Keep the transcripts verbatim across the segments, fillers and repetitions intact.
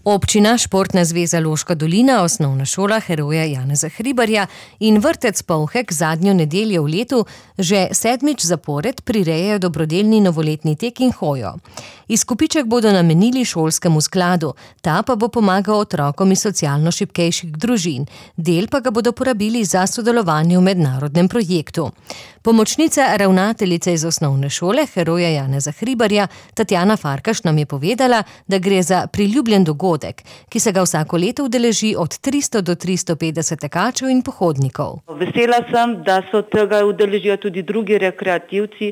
Občina, Športna zveza Loška dolina, Osnovna šola heroja Janeza Hribarja in vrtec Polhek zadnjo nedeljo v letu že sedmič zapored prirejajo dobrodelni novoletni tek in hojo. Izkupiček bodo namenili šolskemu skladu, ta pa bo pomagal otrokom iz socialno šibkejših družin, del pa ga bodo porabili za sodelovanje v mednarodnem projektu. Pomočnica ravnateljice iz Osnovne šole heroja Janeza Hribarja, Tatjana Farkaš, nam je povedala, da gre za priljubljen dogodek, ki se ga vsako leto udeleži od tristo do tristo petdeset tekačev in pohodnikov. Vesela sem, da so tega udeležijo tudi drugi rekreativci,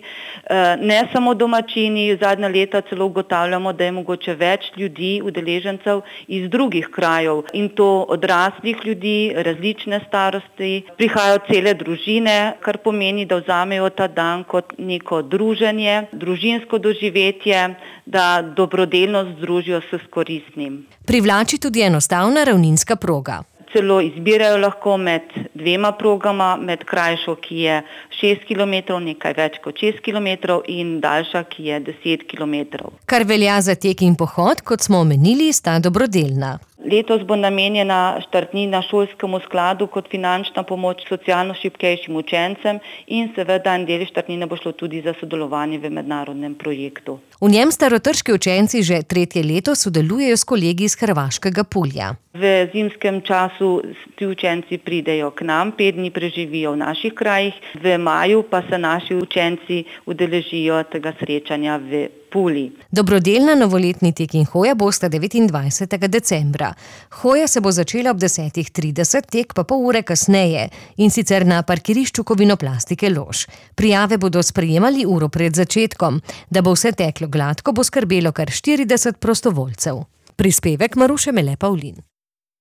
ne samo domačini. Zadnja leta celo ugotavljamo, da je mogoče več ljudi, udeležencev iz drugih krajev, in to odraslih ljudi, različne starosti. Prihajajo cele družine, kar pomeni, da vzamejo ta dan kot neko druženje, družinsko doživetje, da dobrodelnost združijo s koristnim. Privlači tudi enostavna ravninska proga. Celo izbirajo lahko med dvema progama, med krajšo, ki je šest kilometrov, nekaj več kot šest kilometrov, in daljša, ki je deset kilometrov. Kar velja za tek in pohod, kot smo omenili, sta dobrodelna. Letos bo namenjena štartnina šolskemu skladu kot finančna pomoč socialno šibkejšim učencem in seveda en del štartnine bo šlo tudi za sodelovanje v mednarodnem projektu. V njem starotrški učenci že tretje leto sodelujejo s kolegi iz hrvaškega Pulja. V zimskem času ti učenci pridejo k nam, pet dni preživijo v naših krajih, v maju pa se naši učenci udeležijo tega srečanja v Puli. Dobrodelna novoletni tek in hoja bosta devetindvajsetega decembra. Hoja se bo začela ob desetih trideset, tek pa pol ure kasneje, in sicer na parkirišču Kovinoplastike Lož. Prijave bodo sprejemali uro pred začetkom. Da bo vse teklo gladko, bo skrbelo kar štirideset prostovoljcev. Prispevek Maruše Mele Pavlin.